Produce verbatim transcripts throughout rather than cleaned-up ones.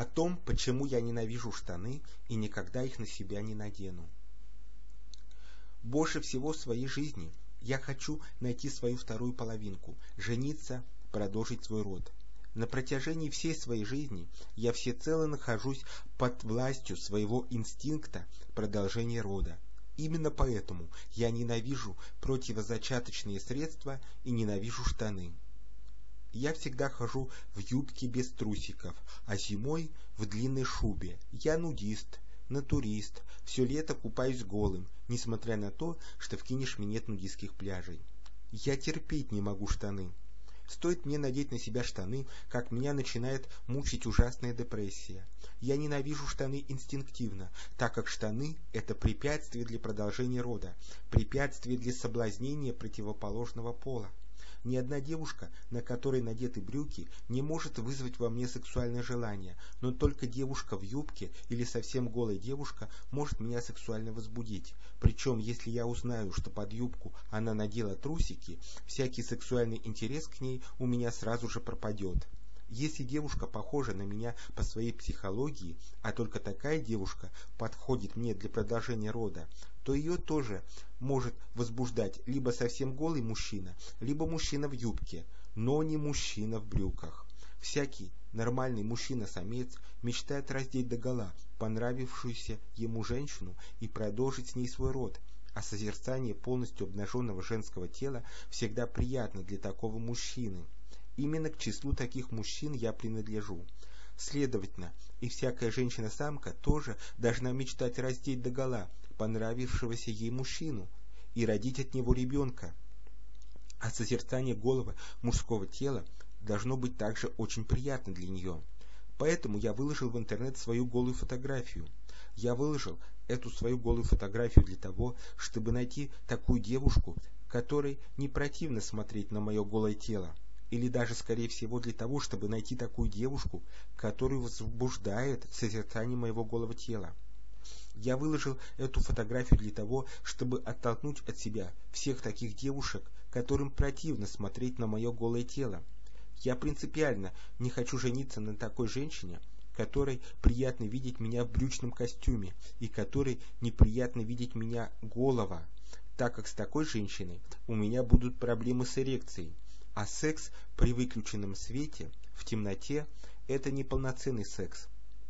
О том, почему я ненавижу штаны и никогда их на себя не надену. Больше всего в своей жизни я хочу найти свою вторую половинку, жениться, продолжить свой род. На протяжении всей своей жизни я всецело нахожусь под властью своего инстинкта продолжения рода. Именно поэтому я ненавижу противозачаточные средства и ненавижу штаны. Я всегда хожу в юбке без трусиков, а зимой в длинной шубе. Я нудист, натурист, все лето купаюсь голым, несмотря на то, что в Кинешме нет нудистских пляжей. Я терпеть не могу штаны. Стоит мне надеть на себя штаны, как меня начинает мучить ужасная депрессия. Я ненавижу штаны инстинктивно, так как штаны – это препятствие для продолжения рода, препятствие для соблазнения противоположного пола. Ни одна девушка, на которой надеты брюки, не может вызвать во мне сексуальное желание, но только девушка в юбке или совсем голая девушка может меня сексуально возбудить. Причем, если я узнаю, что под юбку она надела трусики, всякий сексуальный интерес к ней у меня сразу же пропадет. Если девушка похожа на меня по своей психологии, а только такая девушка подходит мне для продолжения рода, то ее тоже может возбуждать либо совсем голый мужчина, либо мужчина в юбке, но не мужчина в брюках. Всякий нормальный мужчина-самец мечтает раздеть догола понравившуюся ему женщину и продолжить с ней свой род, а созерцание полностью обнаженного женского тела всегда приятно для такого мужчины. Именно к числу таких мужчин я принадлежу. Следовательно, и всякая женщина-самка тоже должна мечтать раздеть догола понравившегося ей мужчину и родить от него ребенка. А созерцание голого мужского тела должно быть также очень приятно для нее. Поэтому я выложил в интернет свою голую фотографию. Я выложил эту свою голую фотографию для того, чтобы найти такую девушку, которой не противно смотреть на мое голое тело. Или даже, скорее всего, для того, чтобы найти такую девушку, которую возбуждает созерцание моего голого тела. Я выложил эту фотографию для того, чтобы оттолкнуть от себя всех таких девушек, которым противно смотреть на мое голое тело. Я принципиально не хочу жениться на такой женщине, которой приятно видеть меня в брючном костюме и которой неприятно видеть меня голого, так как с такой женщиной у меня будут проблемы с эрекцией. А секс при выключенном свете, в темноте, это неполноценный секс.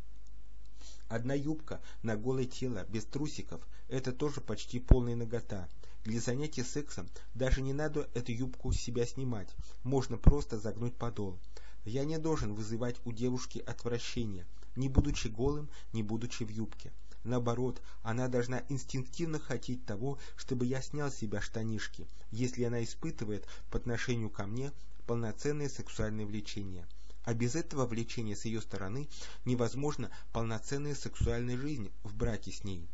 Одна юбка на голое тело без трусиков – это тоже почти полная нагота. Для занятия сексом даже не надо эту юбку с себя снимать, можно просто загнуть подол. Я не должен вызывать у девушки отвращение, не будучи голым, не будучи в юбке. Наоборот, она должна инстинктивно хотеть того, чтобы я снял с себя штанишки, если она испытывает по отношению ко мне полноценное сексуальное влечение. А без этого влечения с ее стороны невозможна полноценная сексуальная жизнь в браке с ней.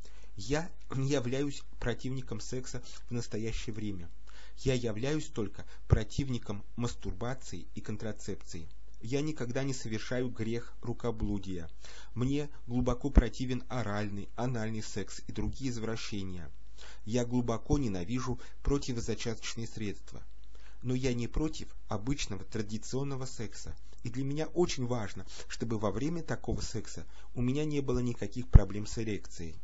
Я не являюсь противником секса в настоящее время. Я являюсь только противником мастурбации и контрацепции. Я никогда не совершаю грех рукоблудия. Мне глубоко противен оральный, анальный секс и другие извращения. Я глубоко ненавижу противозачаточные средства. Но я не против обычного традиционного секса. И для меня очень важно, чтобы во время такого секса у меня не было никаких проблем с эрекцией.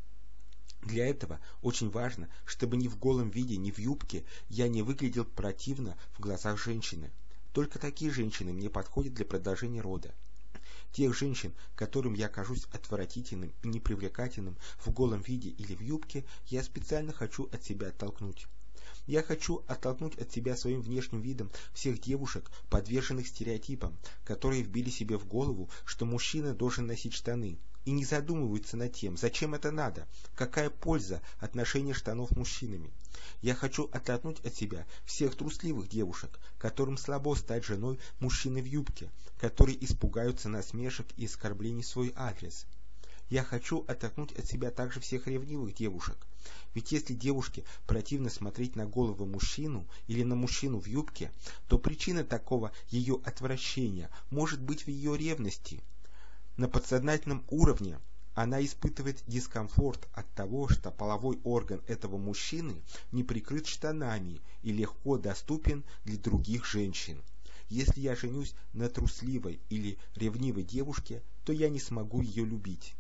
Для этого очень важно, чтобы ни в голом виде, ни в юбке я не выглядел противно в глазах женщины. Только такие женщины мне подходят для продолжения рода. Тех женщин, которым я кажусь отвратительным и непривлекательным в голом виде или в юбке, я специально хочу от себя оттолкнуть. Я хочу оттолкнуть от себя своим внешним видом всех девушек, подверженных стереотипам, которые вбили себе в голову, что мужчина должен носить штаны, и не задумываются над тем, зачем это надо, какая польза от ношения штанов мужчинами. Я хочу оттолкнуть от себя всех трусливых девушек, которым слабо стать женой мужчины в юбке, которые испугаются насмешек и оскорблений в свой адрес. Я хочу оттолкнуть от себя также всех ревнивых девушек. Ведь если девушке противно смотреть на голого мужчину или на мужчину в юбке, то причина такого ее отвращения может быть в ее ревности. На подсознательном уровне она испытывает дискомфорт от того, что половой орган этого мужчины не прикрыт штанами и легко доступен для других женщин. Если я женюсь на трусливой или ревнивой девушке, то я не смогу ее любить.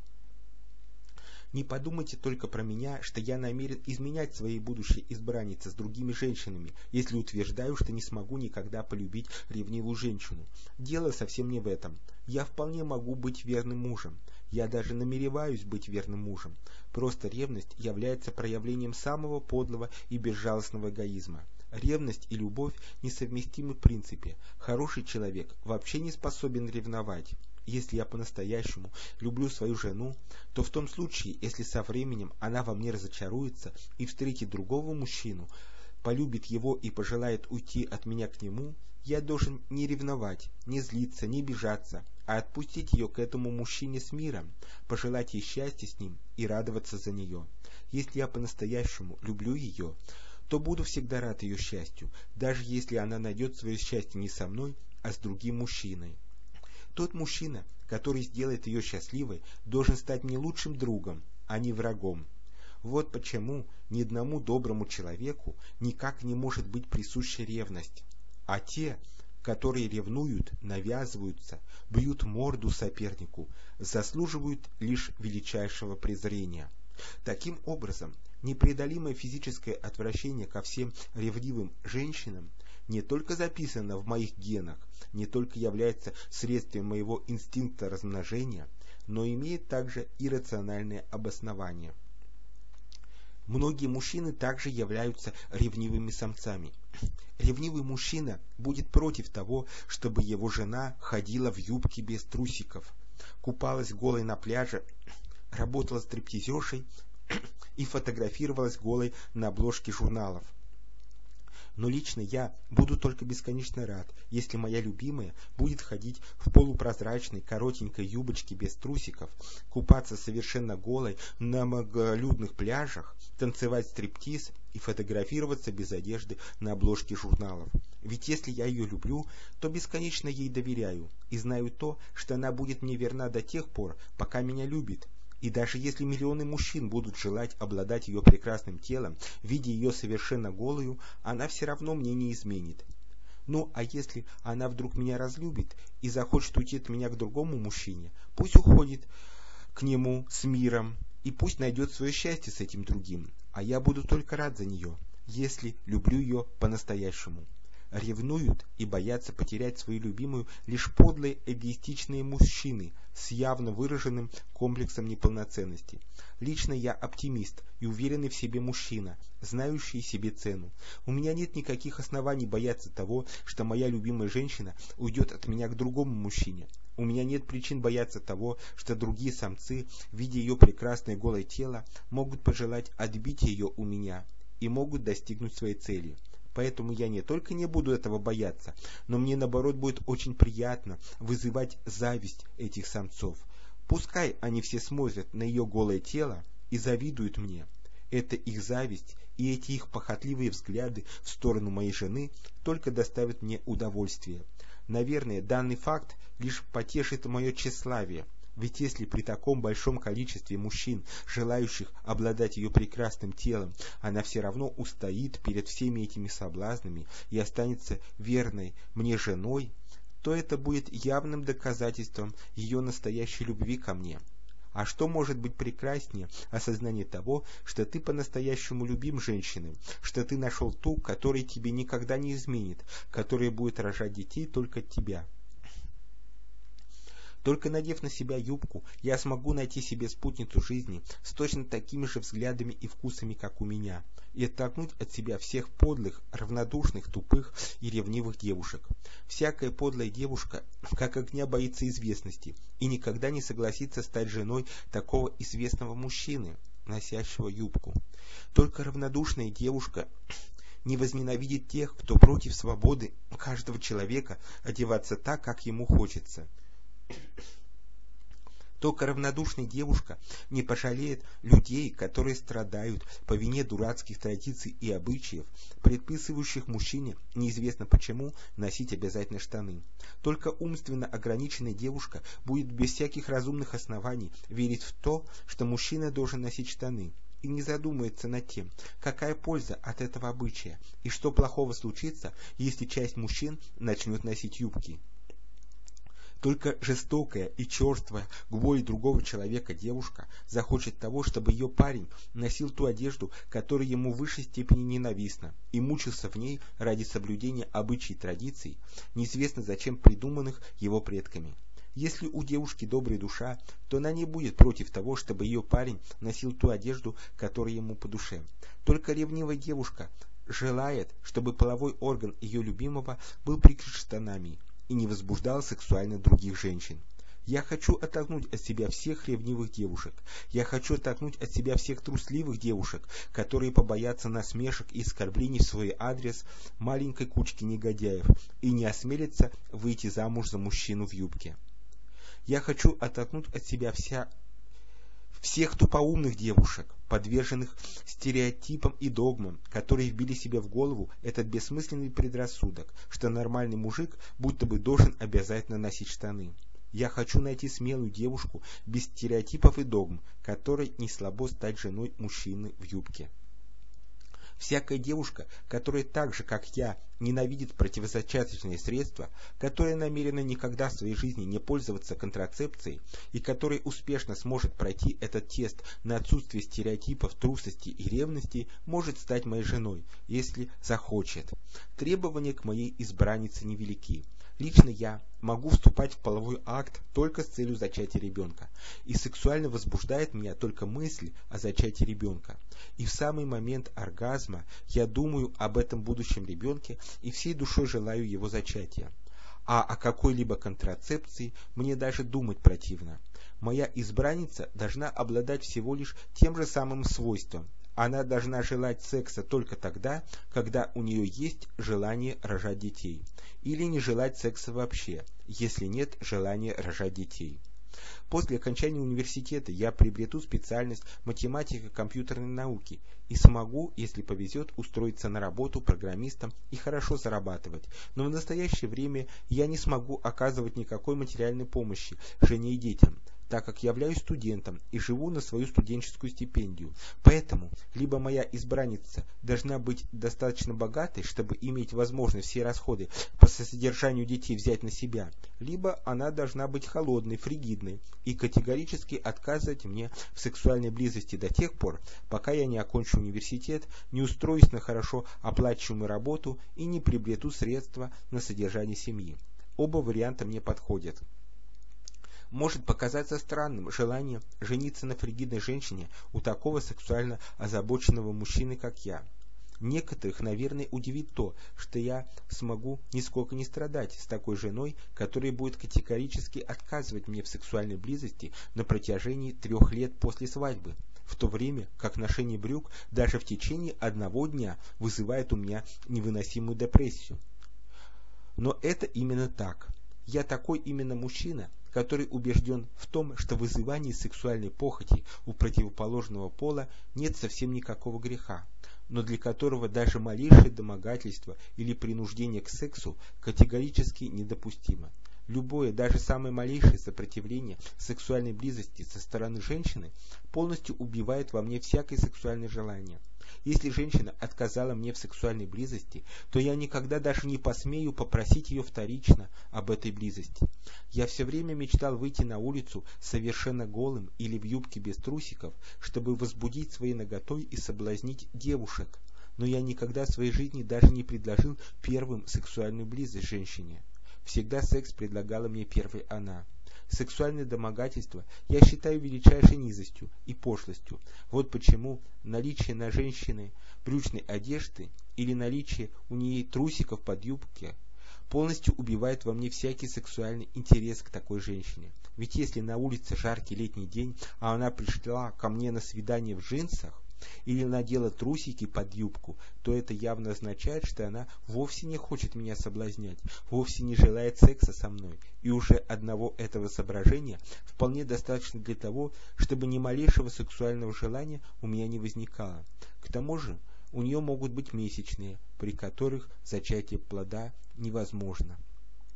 Не подумайте только про меня, что я намерен изменять своей будущей избраннице с другими женщинами, если утверждаю, что не смогу никогда полюбить ревнивую женщину. Дело совсем не в этом. Я вполне могу быть верным мужем. Я даже намереваюсь быть верным мужем. Просто ревность является проявлением самого подлого и безжалостного эгоизма. Ревность и любовь несовместимы в принципе. Хороший человек вообще не способен ревновать. Если я по-настоящему люблю свою жену, то в том случае, если со временем она во мне разочаруется и встретит другого мужчину, полюбит его и пожелает уйти от меня к нему, я должен не ревновать, не злиться, не обижаться, а отпустить ее к этому мужчине с миром, пожелать ей счастья с ним и радоваться за нее. Если я по-настоящему люблю ее, то буду всегда рад ее счастью, даже если она найдет свое счастье не со мной, а с другим мужчиной. Тот мужчина, который сделает ее счастливой, должен стать мне лучшим другом, а не врагом. Вот почему ни одному доброму человеку никак не может быть присуща ревность. А те, которые ревнуют, навязываются, бьют морду сопернику, заслуживают лишь величайшего презрения. Таким образом, непреодолимое физическое отвращение ко всем ревнивым женщинам не только записано в моих генах, не только является следствием моего инстинкта размножения, но имеет также иррациональное обоснование. Многие мужчины также являются ревнивыми самцами. Ревнивый мужчина будет против того, чтобы его жена ходила в юбке без трусиков, купалась голой на пляже, работала стриптизершей и фотографировалась голой на обложке журналов. Но лично я буду только бесконечно рад, если моя любимая будет ходить в полупрозрачной коротенькой юбочке без трусиков, купаться совершенно голой на многолюдных пляжах, танцевать стриптиз и фотографироваться без одежды на обложке журналов. Ведь если я ее люблю, то бесконечно ей доверяю и знаю то, что она будет мне верна до тех пор, пока меня любит. И даже если миллионы мужчин будут желать обладать ее прекрасным телом, видя ее совершенно голую, она все равно мне не изменит. Ну, а если она вдруг меня разлюбит и захочет уйти от меня к другому мужчине, пусть уходит к нему с миром, и пусть найдет свое счастье с этим другим, а я буду только рад за нее, если люблю ее по-настоящему. Ревнуют и боятся потерять свою любимую лишь подлые эгоистичные мужчины с явно выраженным комплексом неполноценности. Лично я оптимист и уверенный в себе мужчина, знающий себе цену. У меня нет никаких оснований бояться того, что моя любимая женщина уйдет от меня к другому мужчине. У меня нет причин бояться того, что другие самцы, видя ее прекрасное голое тело, могут пожелать отбить ее у меня и могут достигнуть своей цели. Поэтому я не только не буду этого бояться, но мне наоборот будет очень приятно вызывать зависть этих самцов. Пускай они все смотрят на ее голое тело и завидуют мне. Эта их зависть и эти их похотливые взгляды в сторону моей жены только доставят мне удовольствие. Наверное, данный факт лишь потешит мое тщеславие. Ведь если при таком большом количестве мужчин, желающих обладать ее прекрасным телом, она все равно устоит перед всеми этими соблазнами и останется верной мне женой, то это будет явным доказательством ее настоящей любви ко мне. А что может быть прекраснее осознание того, что ты по-настоящему любим женщиной, что ты нашел ту, которая тебе никогда не изменит, которая будет рожать детей только от тебя? Только надев на себя юбку, я смогу найти себе спутницу жизни с точно такими же взглядами и вкусами, как у меня, и оттолкнуть от себя всех подлых, равнодушных, тупых и ревнивых девушек. Всякая подлая девушка, как огня, боится известности и никогда не согласится стать женой такого известного мужчины, носящего юбку. Только равнодушная девушка не возненавидит тех, кто против свободы каждого человека одеваться так, как ему хочется. Только равнодушная девушка не пожалеет людей, которые страдают по вине дурацких традиций и обычаев, предписывающих мужчине, неизвестно почему, носить обязательно штаны. Только умственно ограниченная девушка будет без всяких разумных оснований верить в то, что мужчина должен носить штаны. и не задумается над тем, какая польза от этого обычая, и что плохого случится, если часть мужчин начнет носить юбки. Только жестокая и черствая к боли другого человека девушка захочет того, чтобы ее парень носил ту одежду, которая ему в высшей степени ненавистна, и мучился в ней ради соблюдения обычаев и традиций, неизвестно зачем придуманных его предками. Если у девушки добрая душа, то она не будет против того, чтобы ее парень носил ту одежду, которая ему по душе. Только ревнивая девушка желает, чтобы половой орган ее любимого был прикрыт штанами и не возбуждал сексуально других женщин. Я хочу оттолкнуть от себя всех ревнивых девушек. Я хочу оттолкнуть от себя всех трусливых девушек, которые побоятся насмешек и оскорблений в свой адрес маленькой кучки негодяев и не осмелятся выйти замуж за мужчину в юбке. Я хочу оттолкнуть от себя вся всех тупоумных девушек, подверженных стереотипам и догмам, которые вбили себе в голову этот бессмысленный предрассудок, что нормальный мужик будто бы должен обязательно носить штаны. Я хочу найти смелую девушку без стереотипов и догм, которой не слабо стать женой мужчины в юбке. Всякая девушка, которая так же, как я, ненавидит противозачаточные средства, которая намерена никогда в своей жизни не пользоваться контрацепцией и которая успешно сможет пройти этот тест на отсутствие стереотипов, трусости и ревности, может стать моей женой, если захочет. Требования к моей избраннице невелики. Лично я могу вступать в половой акт только с целью зачатия ребенка, и сексуально возбуждает меня только мысль о зачатии ребенка. И в самый момент оргазма я думаю об этом будущем ребенке и всей душой желаю его зачатия. А о какой-либо контрацепции мне даже думать противно. Моя избранница должна обладать всего лишь тем же самым свойством. Она должна желать секса только тогда, когда у нее есть желание рожать детей, или не желать секса вообще, если нет желания рожать детей. После окончания университета я приобрету специальность математика компьютерной науки и смогу, если повезет, устроиться на работу программистом и хорошо зарабатывать, но в настоящее время я не смогу оказывать никакой материальной помощи жене и детям, так как являюсь студентом и живу на свою студенческую стипендию. Поэтому либо моя избранница должна быть достаточно богатой, чтобы иметь возможность все расходы по содержанию детей взять на себя, либо она должна быть холодной, фригидной и категорически отказывать мне в сексуальной близости до тех пор, пока я не окончу университет, не устроюсь на хорошо оплачиваемую работу и не приобрету средства на содержание семьи. Оба варианта мне подходят. Может показаться странным желание жениться на фригидной женщине у такого сексуально озабоченного мужчины, как я. Некоторых, наверное, удивит то, что я смогу нисколько не страдать с такой женой, которая будет категорически отказывать мне в сексуальной близости на протяжении трех лет после свадьбы, в то время как ношение брюк даже в течение одного дня вызывает у меня невыносимую депрессию. Но это именно так. Я такой именно мужчина, который убежден в том, что в вызывании сексуальной похоти у противоположного пола нет совсем никакого греха, но для которого даже малейшее домогательство или принуждение к сексу категорически недопустимо. Любое, даже самое малейшее сопротивление сексуальной близости со стороны женщины полностью убивает во мне всякое сексуальное желание. Если женщина отказала мне в сексуальной близости, то я никогда даже не посмею попросить ее вторично об этой близости. Я все время мечтал выйти на улицу совершенно голым или в юбке без трусиков, чтобы возбудить своей наготой и соблазнить девушек. Но я никогда в своей жизни даже не предложил первым сексуальную близость женщине. Всегда секс предлагала мне первой она. Сексуальное домогательство я считаю величайшей низостью и пошлостью. Вот почему наличие на женщине брючной одежды или наличие у нее трусиков под юбкой полностью убивает во мне всякий сексуальный интерес к такой женщине. Ведь если на улице жаркий летний день, а она пришла ко мне на свидание в джинсах, или надела трусики под юбку, то это явно означает, что она вовсе не хочет меня соблазнять, вовсе не желает секса со мной, и уже одного этого соображения вполне достаточно для того, чтобы ни малейшего сексуального желания у меня не возникало. К тому же у нее могут быть месячные, при которых зачатие плода невозможно.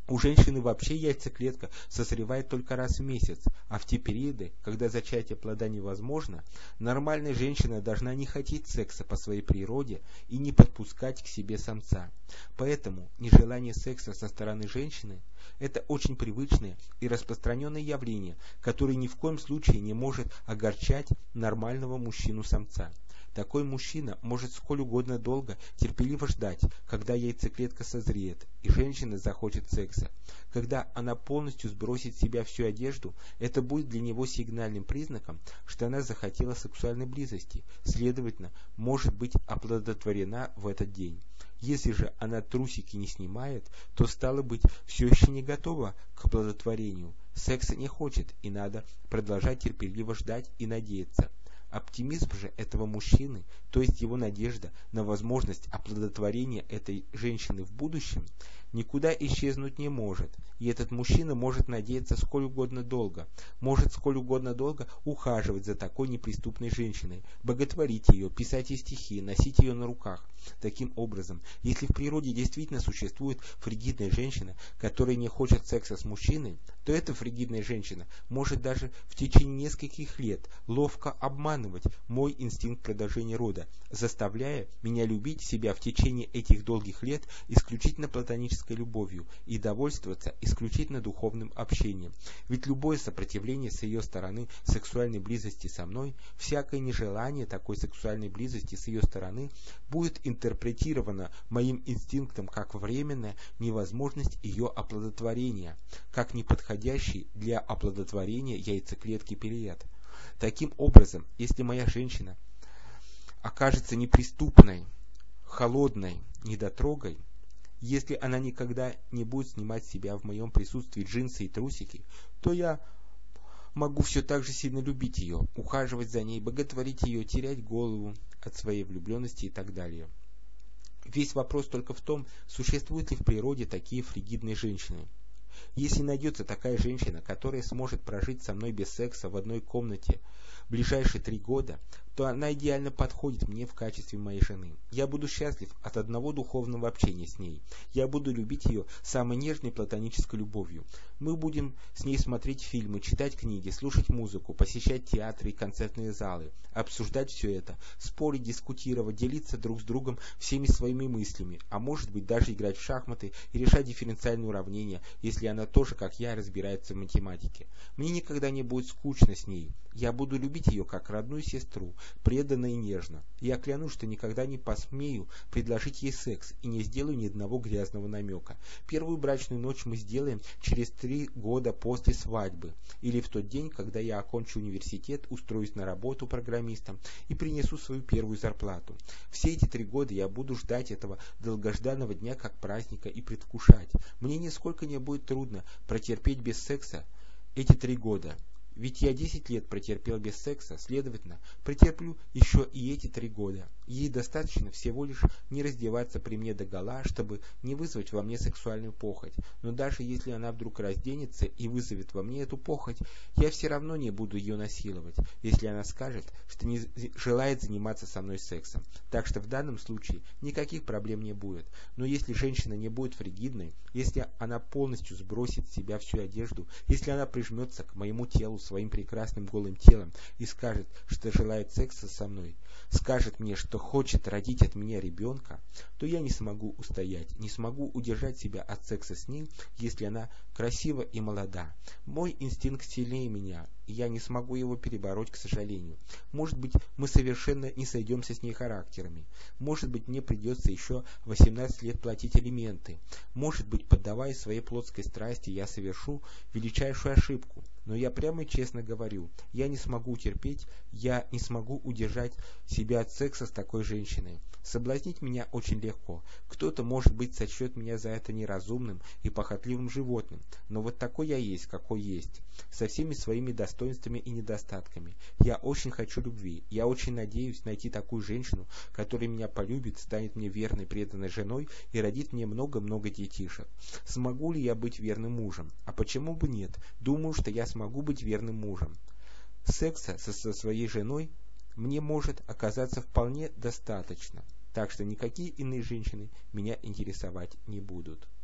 У женщины вообще яйцеклетка созревает только раз в месяц, а в те периоды, когда зачатие плода невозможно, нормальная женщина должна не хотеть секса по своей природе и не подпускать к себе самца. Поэтому нежелание секса со стороны женщины – это очень привычное и распространенное явление, которое ни в коем случае не может огорчать нормального мужчину-самца. Такой мужчина может сколь угодно долго терпеливо ждать, когда яйцеклетка созреет, и женщина захочет секса. Когда она полностью сбросит с себя всю одежду, это будет для него сигнальным признаком, что она захотела сексуальной близости, следовательно, может быть оплодотворена в этот день. Если же она трусики не снимает, то, стало быть, все еще не готова к оплодотворению. Секса не хочет, и надо продолжать терпеливо ждать и надеяться. Оптимизм же этого мужчины, то есть его надежда на возможность оплодотворения этой женщины в будущем, никуда исчезнуть не может, и этот мужчина может надеяться сколь угодно долго, может сколь угодно долго ухаживать за такой неприступной женщиной, боготворить ее, писать ей стихи, носить ее на руках. Таким образом, если в природе действительно существует фригидная женщина, которая не хочет секса с мужчиной, то эта фригидная женщина может даже в течение нескольких лет ловко обманывать мой инстинкт продолжения рода, заставляя меня любить себя в течение этих долгих лет исключительно платонической любовью и довольствоваться исключительно духовным общением. Ведь любое сопротивление с ее стороны сексуальной близости со мной, всякое нежелание такой сексуальной близости с ее стороны будет интерпретировано моим инстинктом как временная невозможность ее оплодотворения, как неподходящий для оплодотворения яйцеклетки период. Таким образом, если моя женщина окажется неприступной, холодной недотрогой, если она никогда не будет снимать с себя в моем присутствии джинсы и трусики, то я могу все так же сильно любить ее, ухаживать за ней, боготворить ее, терять голову от своей влюбленности и так далее. Весь вопрос только в том, существуют ли в природе такие фригидные женщины. Если найдется такая женщина, которая сможет прожить со мной без секса в одной комнате в ближайшие три года, то она идеально подходит мне в качестве моей жены. Я буду счастлив от одного духовного общения с ней. Я буду любить ее самой нежной платонической любовью. Мы будем с ней смотреть фильмы, читать книги, слушать музыку, посещать театры и концертные залы, обсуждать все это, спорить, дискутировать, делиться друг с другом всеми своими мыслями, а может быть даже играть в шахматы и решать дифференциальные уравнения, если она тоже, как я, разбирается в математике. Мне никогда не будет скучно с ней. Я буду любить ее как родную сестру, преданно и нежно. Я клянусь, что никогда не посмею предложить ей секс и не сделаю ни одного грязного намека. Первую брачную ночь мы сделаем через три года после свадьбы, или в тот день, когда я окончу университет, устроюсь на работу программистом и принесу свою первую зарплату. Все эти три года я буду ждать этого долгожданного дня как праздника и предвкушать. Мне нисколько не будет трудно протерпеть без секса эти три года. Ведь я десять лет протерпел без секса, следовательно, претерплю еще и эти три года. Ей достаточно всего лишь не раздеваться при мне догола, чтобы не вызвать во мне сексуальную похоть. Но даже если она вдруг разденется и вызовет во мне эту похоть, я все равно не буду ее насиловать, если она скажет, что не желает заниматься со мной сексом. Так что в данном случае никаких проблем не будет. Но если женщина не будет фригидной, если она полностью сбросит с себя всю одежду, если она прижмется к моему телу своим прекрасным голым телом и скажет, что желает секса со мной, скажет мне, что хочет родить от меня ребенка, то я не смогу устоять, не смогу удержать себя от секса с ней, если она красива и молода. Мой инстинкт сильнее меня, и я не смогу его перебороть, к сожалению. Может быть, мы совершенно не сойдемся с ней характерами. Может быть, мне придется еще восемнадцать лет платить алименты. Может быть, поддаваясь своей плотской страсти, я совершу величайшую ошибку. Но я прямо и честно говорю, я не смогу терпеть, я не смогу удержать себя от секса с такой женщиной. Соблазнить меня очень легко. Кто-то, может быть, сочтет меня за это неразумным и похотливым животным. Но вот такой я есть, какой есть. Со всеми своими достоинствами и недостатками. Я очень хочу любви. Я очень надеюсь найти такую женщину, которая меня полюбит, станет мне верной, преданной женой и родит мне много-много детишек. Смогу ли я быть верным мужем? А почему бы нет? Думаю, что я смогу быть верным мужем. Секса со, со своей женой мне может оказаться вполне достаточно, так что никакие иные женщины меня интересовать не будут.